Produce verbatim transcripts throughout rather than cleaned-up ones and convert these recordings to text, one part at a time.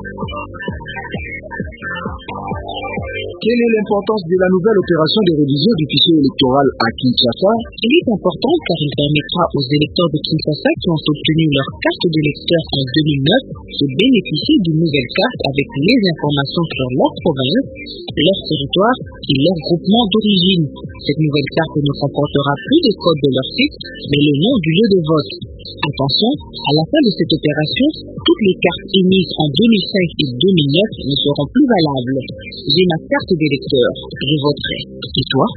Quelle est l'importance de la nouvelle opération de révision du fichier électoral à Kinshasa? Il est important car il permettra aux électeurs de Kinshasa qui ont obtenu leur carte d'électeur en deux mille neuf de bénéficier d'une nouvelle carte avec les informations sur leur province, leur territoire et leur groupement d'origine. Cette nouvelle carte ne comportera plus de code de leur site, mais le nom du lieu de vote. Attention, à la fin de cette opération, toutes les cartes émises en deux mille cinq et deux mille neuf ne seront plus valables. J'ai ma carte d'électeur, je voterai. Et toi?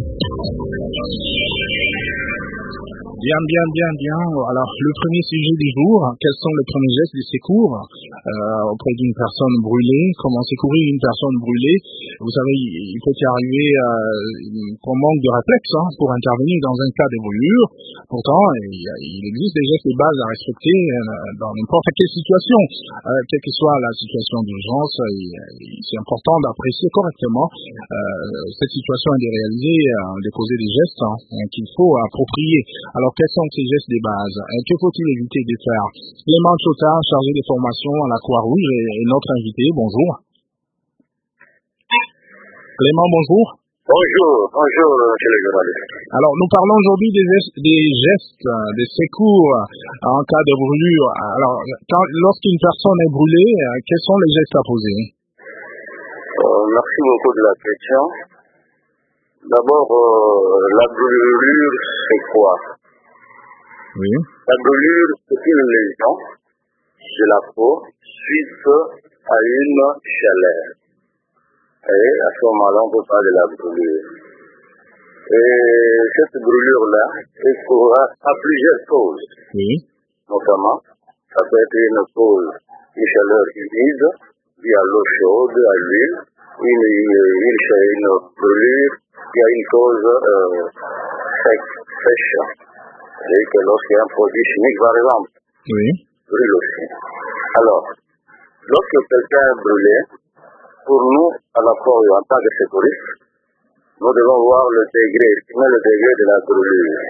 Bien, bien, bien, bien. Alors, le premier sujet du jour, quels sont les premiers gestes de secours euh, auprès d'une personne brûlée? Comment secourir une personne brûlée? Vous savez, il peut y arriver euh, qu'on manque de réflexe hein, pour intervenir dans un cas de brûlure. Pourtant, il, il existe des gestes de base à respecter euh, dans n'importe quelle situation. Euh, quelle que soit la situation d'urgence, c'est important d'apprécier correctement euh, cette situation et de réaliser, euh, de poser des gestes hein, qu'il faut approprier. Alors, quels sont ces gestes de base? Que faut-il éviter de faire? Clément Chota, chargé de formation à la Croix-Rouge, et notre invité, bonjour. Clément, bonjour. Bonjour, bonjour, monsieur le journaliste. Alors, nous parlons aujourd'hui des, des gestes, des secours en cas de brûlure. Alors, quand, lorsqu'une personne est brûlée, quels sont les gestes à poser? euh, Merci beaucoup de la question. D'abord, euh, la brûlure, c'est quoi? Oui. La brûlure, c'est une lésion de la peau suite à une chaleur. Et à ce moment-là, on peut parler de la brûlure. Et cette brûlure-là, elle pourra à plusieurs causes. Oui. Notamment, ça peut être une cause, une chaleur humide, due à l'eau chaude, à l'huile, une, une, une brûlure, il y a une cause euh, sec, sèche. Et que lorsqu'il y a un produit chimique, par exemple, oui, brûle aussi. Alors, lorsque quelqu'un est brûlé, pour nous, à la fois en tant que sécuriste, nous devons voir le degré, estimer le degré de la brûlure.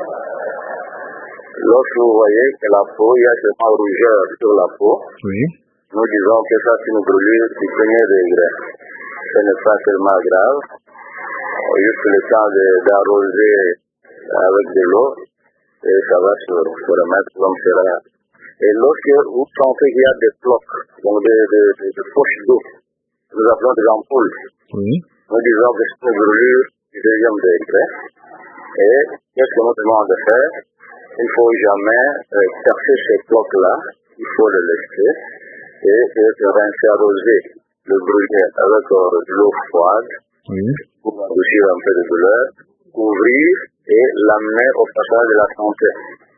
Lorsque vous voyez que la peau, il y a seulement rougeur sur la peau, oui, nous disons que ça c'est une brûlure du premier degré. Ce n'est pas tellement grave, juste le temps d'arroser avec de l'eau, et ça va se, se remettre comme cela. Et lorsque vous sentez qu'il y a des blocs, donc des, des, des, des poches d'eau, nous appelons des ampoules. oui, nous disons que c'est une brûlure du deuxième degré. Et qu'est-ce que nous demandons de faire? Il ne faut jamais euh, chercher ces blocs-là, il faut les laisser et, et rincer, arroser le brûlé avec euh, de l'eau froide, oui, pour adoucir un peu de douleur, couvrir et l'amener au passage de la santé.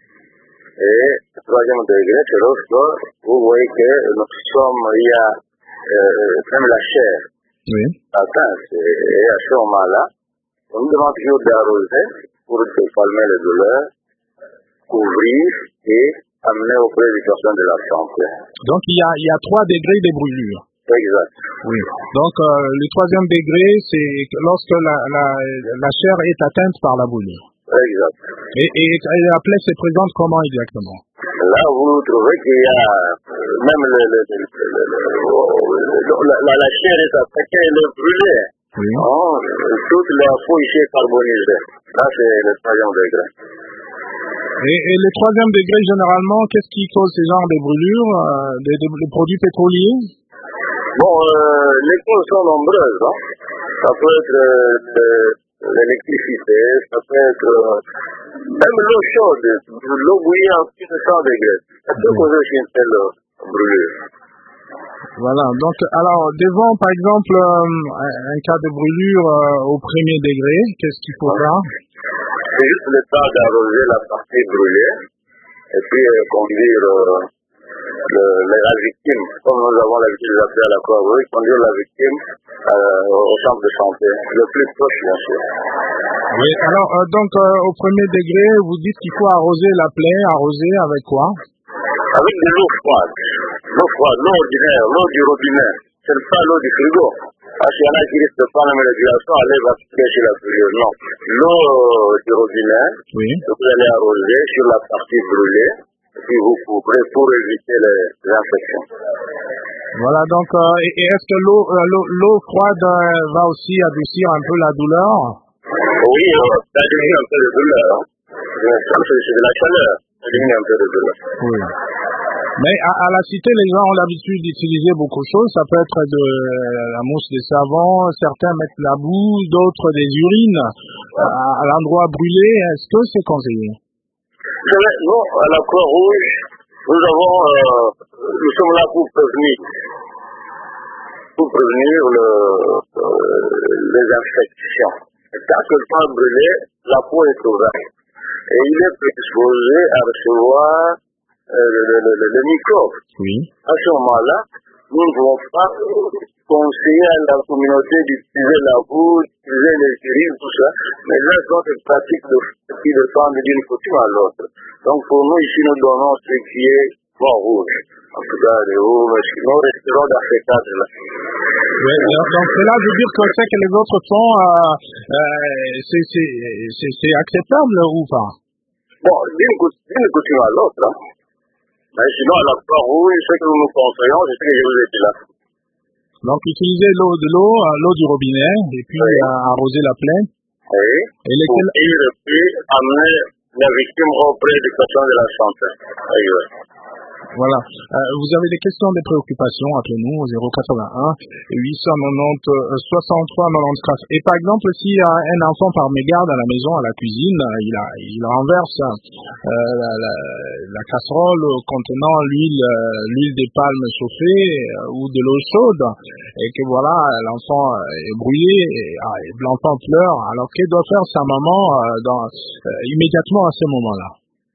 Et le troisième degré, c'est lorsque vous voyez que nous sommes, il y a euh, même la chair oui, atteinte. Et à ce moment-là, on nous demande toujours d'arroser pour calmer les douleurs, couvrir et amener auprès des personnes de la santé. Donc, il y a, il y a trois degrés de brûlure. Exact. Oui. Donc, euh, le troisième degré, c'est lorsque la, la, la chair est atteinte par la brûlure. Exact. Et, et, et la plaie se présente comment exactement? Là, vous trouvez qu'il y a euh, même le, le, le, le, le, la, la, la chair est attaquée, elle est brûlée. Oui. Oh, toute la peau ici est carbonisée. Là, c'est le troisième degré. Et, et le troisième degré, généralement, qu'est-ce qui cause ce genre de brûlures, euh, des, des, des produits pétroliers? Bon, euh, les causes sont nombreuses. Hein. Ça peut être euh, l'électricité, ça peut être euh, même l'eau chaude, l'eau bouillante à plus de cent degrés. Ça peut causer aussi une telle brûlure. Voilà, donc, alors, devant, par exemple, euh, un cas de brûlure euh, au premier degré, qu'est-ce qu'il faut faire? C'est juste le temps d'arroser la partie brûlée et puis euh, conduire euh, le, la victime, comme nous avons l'habitude d'appeler à la Croix-Rouge, conduire la victime euh, au centre de santé, le plus proche bien sûr. Oui, alors, euh, donc, euh, au premier degré, vous dites qu'il faut arroser la plaie, arroser avec quoi? Avec de l'eau froide, l'eau froide, l'eau ordinaire, l'eau du robinet, ce n'est pas l'eau du frigo. Parce qu'il y en a qui risquent de prendre une régulation, aller va chez la brûlure. Non, l'eau du robinet, oui, vous allez arroser sur la partie brûlée, et puis vous couvrez pour éviter les, les infections. Voilà, donc, euh, et, et est-ce que l'eau, euh, l'eau, l'eau froide euh, va aussi adoucir un peu la douleur? Oui, euh, ça diminue un peu de douleur. Hein. C'est, c'est de la chaleur, ça diminue un peu de douleur. Oui. Mais à, à la cité, les gens ont l'habitude d'utiliser beaucoup de choses. Ça peut être de la mousse de savon, certains mettent la boue, d'autres des urines à, à l'endroit brûlé. Est-ce que c'est conseillé? Vous savez, nous, à la Croix-Rouge, nous avons, euh, nous sommes là pour prévenir, pour prévenir le, euh, les infections. Quand quelqu'un est brûlé, la peau est ouverte et il est prédisposé à recevoir euh, le, le, le, le microbe. Oui. À ce moment-là, nous ne pouvons pas conseiller à la communauté d'utiliser la boue, d'utiliser les urines, tout ça, mais là, c'est une pratique de, qui dépend d'une coutume à l'autre. Donc pour nous, ici, nous donnons ce qui est Croix-Rouge. En tout cas, nous resterons dans ce cadre-là. Oui, donc cela veut dire que ce que les autres font, euh, euh, c'est, c'est, c'est, c'est acceptable ou pas? Bon, d'une coutume à l'autre, hein. Mais sinon, à la Croix-Rouge, ce que nous nous conseillons, c'est ce que je vous ai dit là. Donc, utiliser l'eau de l'eau, l'eau du robinet, et puis oui. euh, arroser la plaine. Oui. Et lesquels... Et puis, amener la victime auprès du patient de la santé. Oui, oui. Voilà. Euh, vous avez des questions, des préoccupations, appelez-nous au zéro quatre-vingt-un huit cent quatre-vingt-dix soixante-trois quatre-vingt-quatorze. Et par exemple, s'il y a un enfant par mégarde à la maison, à la cuisine, il, a, il renverse euh, la, la, la casserole contenant l'huile, euh, l'huile des palmes chauffée euh, ou de l'eau chaude, et que voilà, l'enfant est brouillé, et, et l'enfant pleure. Alors, que doit faire sa maman euh, dans, euh, immédiatement à ce moment-là?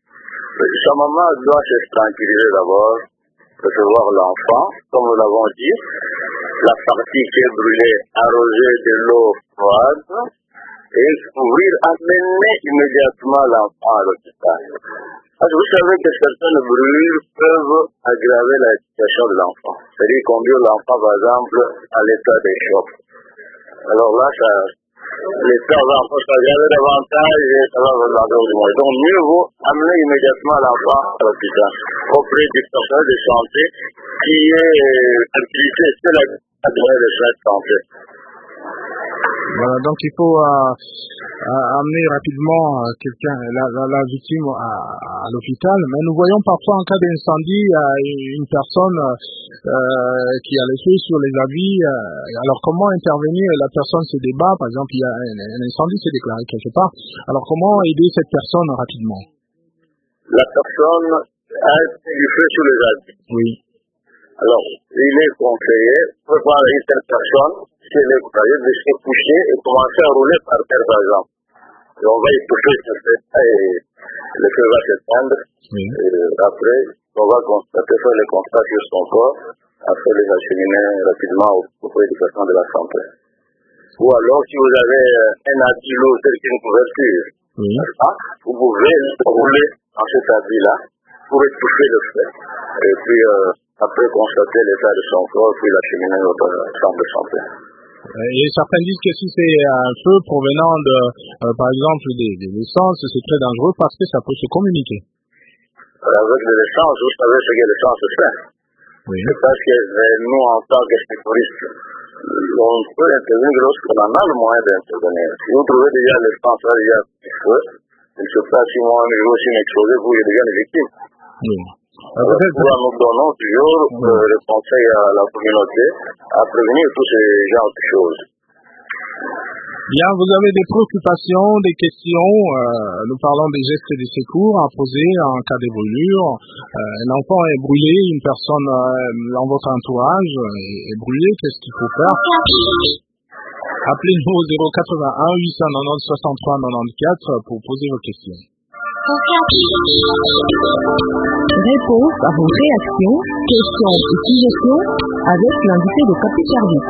Sa maman doit se tranquilliser d'abord, recevoir l'enfant, comme nous l'avons dit, la partie qui est brûlée, arroser de l'eau froide et couvrir, amener immédiatement l'enfant à l'hôpital. Parce que vous savez que certaines brûlures peuvent aggraver la situation de l'enfant. C'est-à-dire conduire l'enfant, par exemple, à l'état de choc. Alors là, ça... l'état va encore s'aggraver davantage et ça va relancer au moins. Donc mieux vaut amener immédiatement l'enfant à l'hôpital auprès du personnel de santé qui est activité, c'est la adresse de soins de santé. Voilà, donc il faut euh, euh, amener rapidement euh, quelqu'un, la, la, la victime à, à l'hôpital. Mais nous voyons parfois en cas d'incendie euh, une personne euh, qui a les feux sur les habits. Euh, alors comment intervenir? La personne se débat, par exemple, il y a un, un incendie s'est déclaré quelque part. Alors comment aider cette personne rapidement? La personne a du feu sur les habits. Oui. Alors, il est conseillé, pour voir une telle personne, si elle est conseillée, de se coucher et commencer à rouler par terre, par exemple. Et on va y toucher sur cette et le feu va s'éteindre. Oui. Et après, on va constater, faire les constats sur son corps, afin de les acheminer rapidement auprès du patient de la santé. Ou alors, si vous avez un habit lourd, tel qu'une couverture, oui. Vous pouvez rouler dans cet habit-là pour étouffer le feu. Et puis, euh, après constater l'état de son corps, puis l'acheminer au centre de santé. Et certains disent que si c'est un feu provenant de, euh, par exemple, des, des essences, c'est très dangereux parce que ça peut se communiquer. Avec de l'essence, vous savez ce que l'essence fait. Oui. C'est parce que nous, en tant que sécuristes, on peut intervenir lorsqu'on en a le moyen d'intervenir. Si vous trouvez déjà l'essence, là, il y a un feu, il ne se passe si moi, un jour, si une explosé, vous, il y a déjà une victime. Oui. Alors, euh, nous donnons toujours euh, le conseil à la communauté à prévenir tous ces genres de choses. Bien, vous avez des préoccupations, des questions. Euh, nous parlons des gestes de secours à poser en cas de brûlure. Euh, un enfant est brûlé, une personne euh, dans votre entourage est, est brûlée. Qu'est-ce qu'il faut faire? Appelez-nous au zéro quatre-vingt-un huit cent quatre-vingt-dix soixante-trois quatre-vingt-quatorze pour poser vos questions. Réponse à vos réactions, questions et suggestions avec l'invité de Capi Service.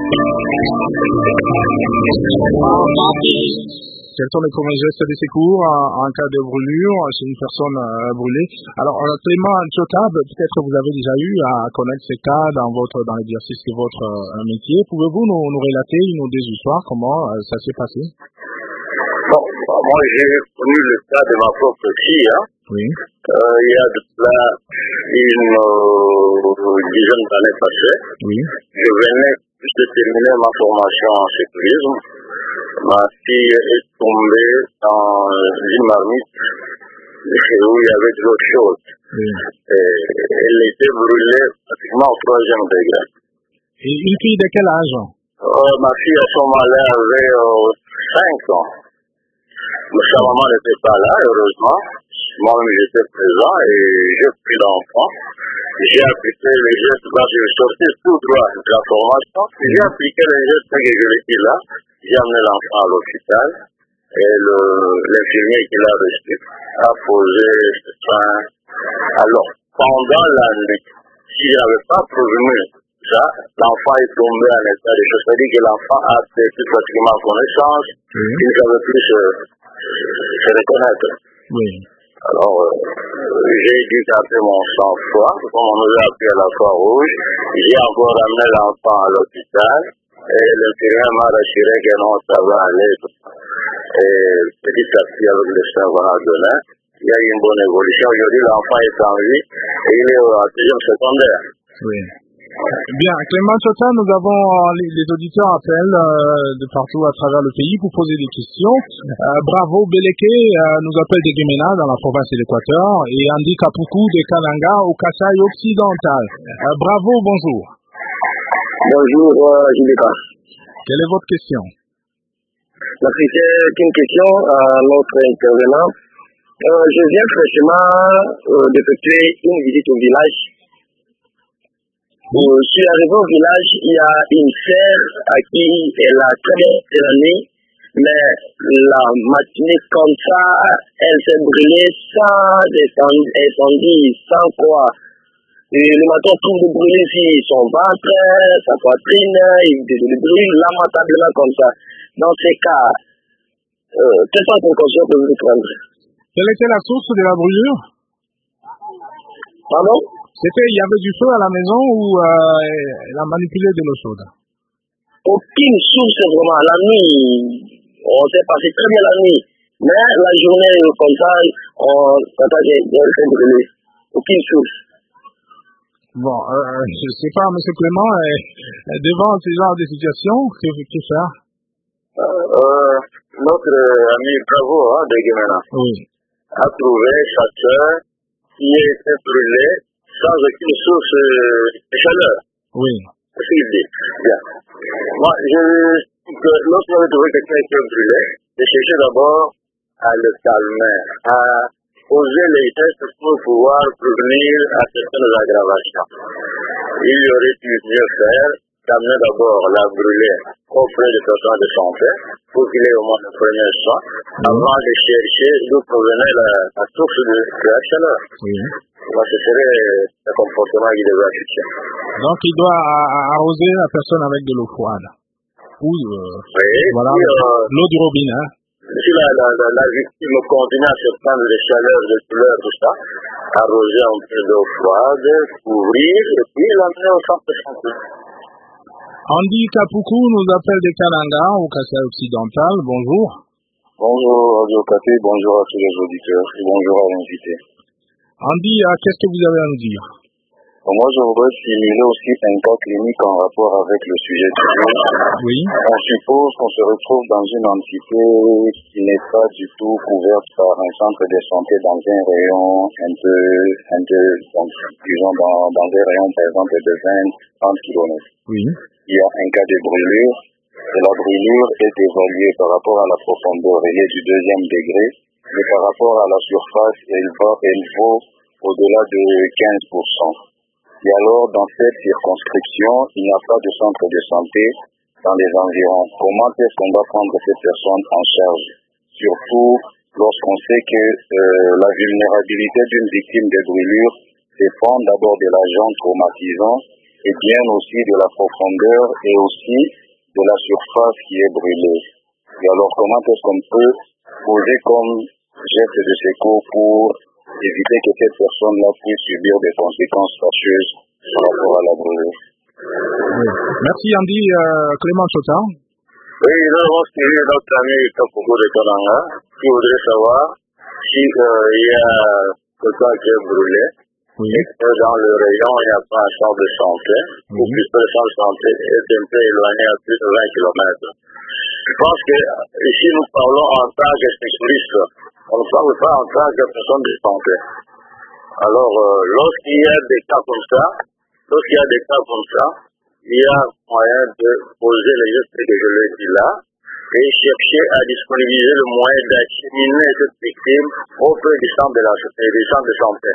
Quels sont les premiers gestes de secours en, en cas de brûlure chez une personne euh, brûlée? Alors, euh, Clément Tchotab, peut-être vous avez déjà eu à connaître ces cas dans votre dans l'exercice de votre euh, métier. Pouvez-vous nous, nous relater une ou deux histoires, comment euh, ça s'est passé? Bon, moi j'ai connu le cas de ma propre fille. Hein. Oui. Euh, il y a de cela une euh, dizaine d'années passées. Oui. Je venais juste de terminer ma formation en sécurisme. Ma fille est tombée dans une marmite où il y avait de l'autre chose. Oui. Et elle était brûlée pratiquement au troisième degré. Et une fille de quel âge? Euh, ma fille à ce moment-là avait euh, cinq ans. Mais sa maman n'était pas là, heureusement. Moi-même j'étais présent et j'ai pris l'enfant. J'ai appliqué les gestes quand je sortais tout droit de la formation. J'ai appliqué les gestes que je l'étais là. J'ai amené l'enfant à l'hôpital et le, l'infirmier qui l'a reçu a posé ce soin. Alors, pendant la nuit, si je n'avais pas prévenu ça, l'enfant est tombé en état de choc. C'est-à-dire que l'enfant a perdu pratiquement connaissance. Oui. Il ne savait plus se, se reconnaître. Oui. Alors, euh, j'ai dû garder mon sang-froid, comme on nous a appris à la Croix-Rouge. J'ai encore amené l'enfant à l'hôpital. Et l'infirmière m'a rassuré que non, ça va aller. Et petit à petit, avec le sang qu'on a donné, il y a eu une bonne évolution. Aujourd'hui, l'enfant est en vie et il est en sixième secondaire. Oui. Bien, Clément Chota, nous avons les, les auditeurs appellent euh, de partout à travers le pays pour poser des questions. Euh, Bravo Beleke euh, nous appelle de Guémena dans la province de l'Équateur et Andy Kapuku de Kananga au Kasaï occidental. Euh, bravo, bonjour. Bonjour, euh, Gilbert. Quelle est votre question? La c'est une question à notre intervenant. Euh, je viens fraîchement euh, d'effectuer une visite au village. Euh, je suis arrivé au village, il y a une serre à qui elle a très bien de la nuit, mais la matinée comme ça, elle s'est brûlée sans incendie, sans quoi. Et le matin, on trouve de brûler ici son ventre, sa poitrine, il brûle lamentablement comme ça. Dans ces cas, euh, quelles sont les précautions que vous prendre? Quelle était la source de la brûlure? Pardon? C'était, il y avait du feu à la maison ou euh, elle a manipulé de l'eau chaude? Aucune source vraiment. La nuit, on s'est passé très bien la nuit. Mais la journée, comme ça, on s'est fait brûler. Aucune source. Bon, euh, je ne sais pas, M. Clément, euh, devant ce genre de situation, que, que faire? Euh, notre ami Bravo hein, de Guémena oui. a trouvé sa sœur qui était brûlée sans aucune source de chaleur. Oui. C'est ce qu'il dit. Bien. Moi, je dis que lorsque vous avez trouvé quelqu'un qui est brûlé, de chercher d'abord à le calmer, à poser les gestes pour pouvoir prévenir à certaines aggravations. Il aurait pu mieux faire d'amener d'abord la brûlée auprès des personnes de santé pour qu'il ait au moins le premier soin avant de chercher d'où provenait la, la source de, de la chaleur. Oui. Moi, ce serait le comportement qu'il devait afficher. Donc, il doit arroser la personne avec de l'eau froide. Ou, euh, oui, voilà, puis, euh, l'eau du robinet. Hein. Si la, la, la, la victime continue à se prendre des chaleurs, des couleurs, tout ça, arroser un peu d'eau froide, couvrir, et puis l'amener au centre de santé. Andy Kapuku nous appelle de Kananga, au Kasaï occidental. Bonjour. Bonjour, Radio Katé, bonjour à tous les auditeurs, et bonjour à l'invité. Andy, qu'est-ce que vous avez à nous dire? Moi, je voudrais simuler aussi un cas clinique en rapport avec le sujet du jour. Oui. On suppose qu'on se retrouve dans une entité qui n'est pas du tout couverte par un centre de santé dans un rayon un peu, un peu, donc, disons, dans, dans un rayon, par exemple, de vingt à trente kilomètres. Oui. Il y a un cas de brûlure, et la brûlure est évaluée par rapport à la profondeur, elle est du deuxième degré, mais par rapport à la surface, elle va, elle vaut au-delà de quinze pour cent. Et alors, dans cette circonscription, il n'y a pas de centre de santé dans les environs. Comment est-ce qu'on va prendre cette personne en charge? Surtout lorsqu'on sait que euh, la vulnérabilité d'une victime de brûlure dépend d'abord de l'agent traumatisant et bien aussi de la profondeur et aussi de la surface qui est brûlée. Et alors, comment est-ce qu'on peut poser comme geste de secours pour éviter que cette personne-là puisse subir des conséquences fâcheuses par rapport à la brûlure? Oui. Merci Andy. Euh, Clément Chota. Oui, nous avons suivi notre ami Kapougou de Tonanga, qui voudrait savoir si euh, il y a quelqu'un qui est brûlé, Oui. et que dans le rayon, il n'y a pas un centre de santé, Oui. ou plutôt le centre de santé est un peu éloigné à plus de vingt kilomètres. Je pense que ici, nous parlons en tant que spécialiste, on ne parle pas en tant que personne de santé. Alors, euh, lorsqu'il y a des cas comme ça, lorsqu'il y a des cas comme ça, il y a moyen de poser les gestes que je l'ai dit là et chercher à disponibiliser le moyen d'acheminer cette victime auprès du centre de, la, du centre de santé.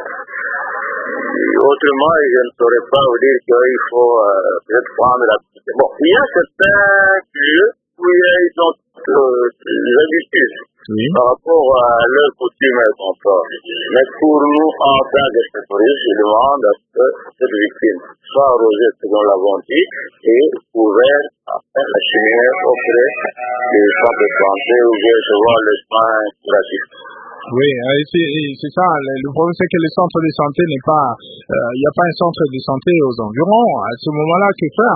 Autrement, je ne saurais pas vous dire qu'il faut euh, peut-être prendre la... Bon, il y a certains lieux où il y a une autre euh, habitude Oui. par rapport à leur coutume et confort. Mais pour nous, en tant que spécialistes, je demande à ce que cette victime soit arrosée selon la volonté et ouverte afin d'acheminer auprès des centres de santé où je recevoir le soin gratuit. Oui, euh, c'est, c'est ça. Le, le problème, c'est que le centre de santé n'est pas... Il euh, n'y a pas un centre de santé aux environs. À ce moment-là, que faire?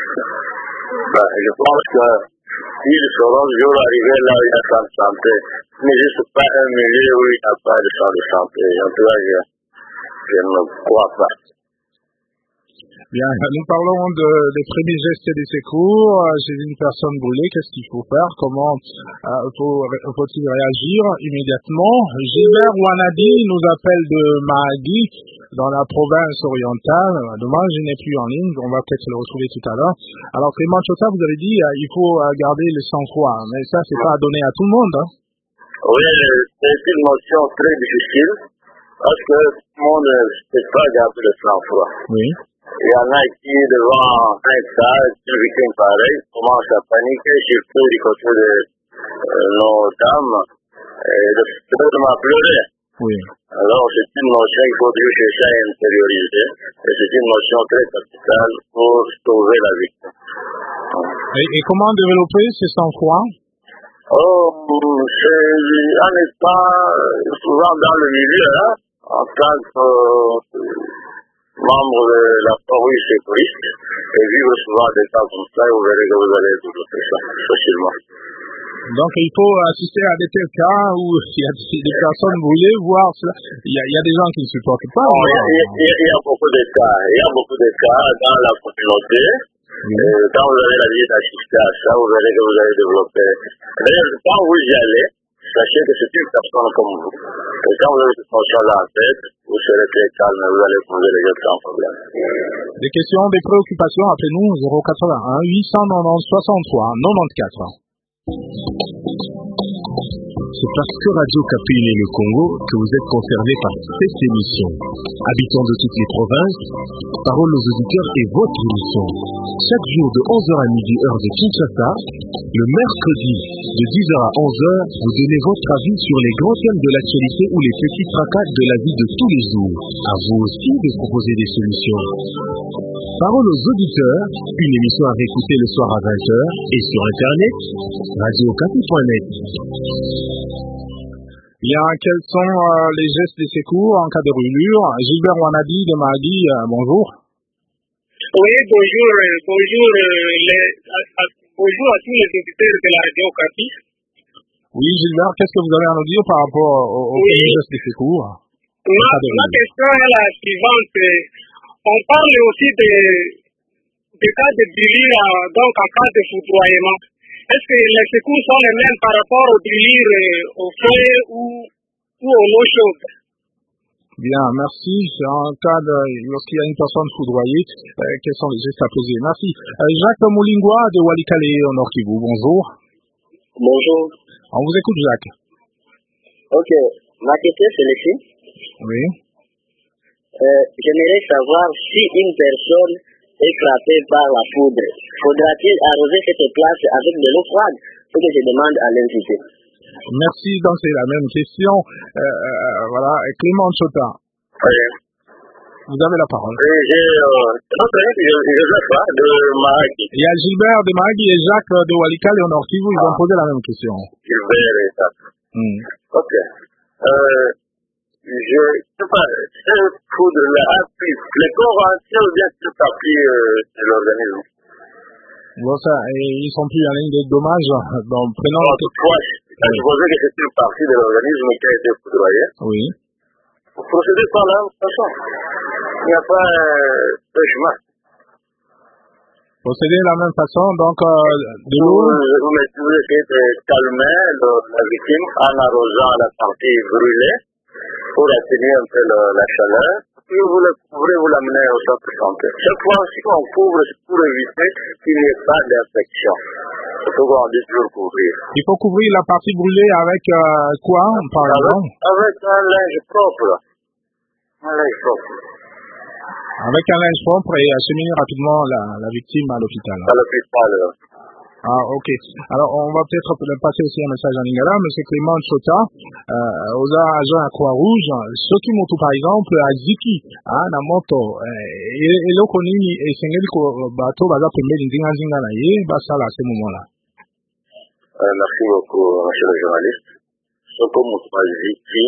Ben, je pense que ils seront toujours arrivés là où il y a un centre de santé. Il n'existe pas un milieu où il n'y a pas de centre de santé. En tout cas, je, je ne crois pas. Bien, nous parlons de, des premiers gestes et des secours. Chez une personne brûlée, qu'est-ce qu'il faut faire? Comment euh, faut, faut-il réagir immédiatement? Gilbert Wanadi nous appelle de Mahagi, dans la province orientale. Dommage, il n'est plus en ligne. On va peut-être le retrouver tout à l'heure. Alors, Clément Chota, vous avez dit euh, il faut euh, garder le sang-froid. Mais ça, c'est pas à donner à tout le monde. Hein. Oui, c'est une notion très difficile parce que tout le monde ne sait pas garder le sang-froid. Oui. Il y en a qui, devant un cas, une victime pareille, commencent à paniquer, surtout du côté de euh, nos dames, et de simplement pleurer. Oui. Alors, c'est une notion qu'il faut toujours chercher à intérioriser, et c'est une notion très capitale pour sauver la victime. Et, et comment développer ce sang-froid? Oh, c'est en étant souvent dans le milieu, hein, en tant que euh, membre de la police sécuriste, et vivre souvent des cas comme ça, et vous verrez que vous allez développer ça facilement. Donc, il faut assister à des tels cas où il y a des personnes brûlées, voir cela. Il y a, il y a des gens qui ne supportent pas. Oh, il, y a, il, y a, il y a beaucoup de cas. Il y a beaucoup de cas dans la communauté. Oui. Et quand vous avez la vie d'assister à ça, vous verrez que vous allez développer. D'ailleurs, quand vous y allez, sachez que c'est une personne comme vous. Et quand vous avez cette notion-là en tête, vous serez très calme et vous allez poser les gestes sans problème. Des questions, des préoccupations, appelez-nous zéro quatre-vingt-un huit cent quatre-vingt-onze soixante-trois quatre-vingt-quatorze. C'est parce que Radio Capille et le Congo que vous êtes concernés par cette émission. Habitants de toutes les provinces, parole aux auditeurs est votre émission. Chaque jour de onze heures à midi, heure de Kinshasa, le mercredi de dix heures à onze heures, vous donnez votre avis sur les grands thèmes de l'actualité ou les petits tracas de la vie de tous les jours. À vous aussi de proposer des solutions. Parole aux auditeurs, une émission à réécouter le soir à vingt heures et sur Internet, radio capille point net. Bien, quels sont euh, les gestes de secours en cas de brûlure? Gilbert Wanadi de Mahagi, euh, bonjour. Oui, bonjour, euh, bonjour, euh, les, à, à, bonjour à tous les auditeurs de la radio Capille. Oui, Gilbert, qu'est-ce que vous avez à nous dire par rapport aux au oui. gestes de secours? Ma, ma question est la suivante. On parle aussi de, de cas de brûlure, donc en cas de foudroiement. Est-ce que les secours sont les mêmes par rapport aux brûlures euh, au feu ou, ou aux eaux chaudes? Bien, merci. En cas de, lorsqu'il y a une personne foudroyée, euh, quels sont les gestes à poser? Merci. Euh, Jacques Moulingwa de Walikale au Nord Kivu, bonjour. Bonjour. On vous écoute, Jacques. Ok. Ma question c'est celle-ci. Oui. Euh, j'aimerais savoir si une personne est frappée par la foudre, faudra-t-il arroser cette place avec de l'eau froide? Ce que je demande à l'invité. Merci, donc c'est la même question. Euh, euh, voilà, Clément Chota. Oui. Vous avez la parole. Oui, j'ai euh, Joseph de Mahagi. Il y a Gilbert de Mahagi et Jacques de Walikale et Nord Kivu, ils ah. ont posé la même question. Gilbert et Jacques. Hmm. Ok. Euh, je sais pas, cette foudre-là a pris le corps entier ou bien tout a pris euh, de l'organisme? Bon, ça, et ils sont plus en ligne de dommages, donc prenons... Non, toutefois, à supposer que c'est une partie de l'organisme qui a été foudroyé. Oui. Vous procédez par la même façon. Il n'y a pas euh, de chemin. Procéder de la même façon, donc euh, de l'eau... Vous, vous, vous essayez de calmer le, la victime en arrosant la partie brûlée pour atténuer un peu le, la chaleur. Puis vous le couvrez, vous l'amenez au centre de santé. Chaque fois aussi qu'on couvre, c'est pour éviter qu'il n'y ait pas d'infection. C'est pourquoi on dit toujours couvrir. Il faut couvrir la partie brûlée avec euh, quoi, par avec, exemple? Avec un linge propre. Un linge propre. Avec un linge propre et acheminer rapidement la, la victime à l'hôpital. À l'hôpital. Ah, ok. Alors, on va peut-être passer aussi un message en lingala. Monsieur Clément Chota, euh, aux agents à Croix-Rouge, ceux qui montent par exemple à Ziki, hein, na moto, et le konini, et c'est un bateau, baza pembe l'inzinga zinga na ye, basa là, à ce moment-là. Euh, merci beaucoup, monsieur le journaliste. Ceux qui montent à Ziki,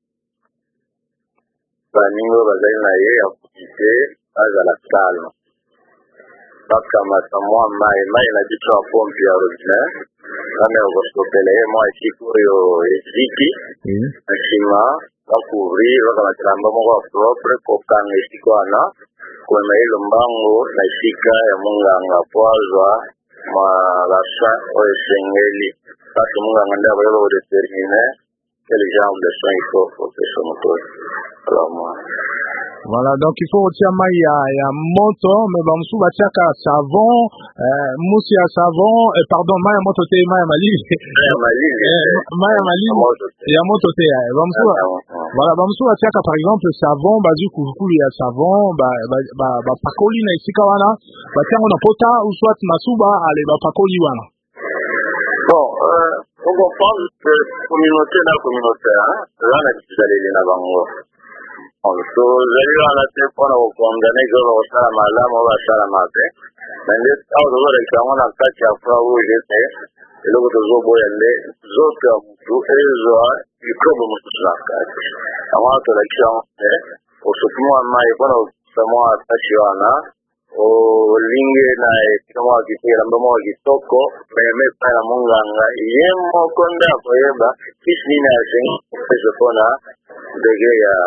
baningo baza na ye, à profiter, à la calme. bakamata mwa mai mai na jitu wa pompi ya robinet kama ukostopele mwa siku yo eziki nshima bakuvri bakamatamba mwa propre kokanga siku ana kwema ilo mbango na sika ya munganga poazwa ma lasa oyesengeli basi munganga ndaba yo determine quel genre de soins il faut pour que ce moteur alors moi. Voilà, donc il faut aussi il y a, il y a moto, mais bon, sous batiaka savon, euh, moussi à savon, euh, pardon, maya moto te, maya mali, maya mali, il y a moto te, bon, sous, voilà, bon, sous batiaka par exemple, savon, bazu kuku, il y a savon, ba, ba, ba, ba, pakoli na isika wana, batiango na pota, ou soit masuba, allez, ba, pakoli wana. Bon, euh, on comprend que communauté dans communauté, hein, là, on a dit d'aller les navango. So, zali wana te pona kuongane zolo sala malama wa sala mape. Nende au zolo de kama kati ya fra uje te ile kutozo boya nde zote mtu ezo ikobo mtu saka. Awa to la kama te osopimo mai pona samo atachi wana o linge na kama kitira mbomo kitoko meme para munganga yemo konda koyeba kisni na sen ezo pona dege ya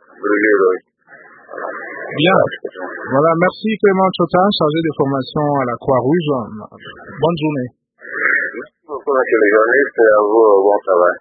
Bien. Voilà, merci Clément Chota, chargé de formation à la Croix-Rouge. Bonne journée. Merci beaucoup, monsieur le journaliste, et à vous, bon travail.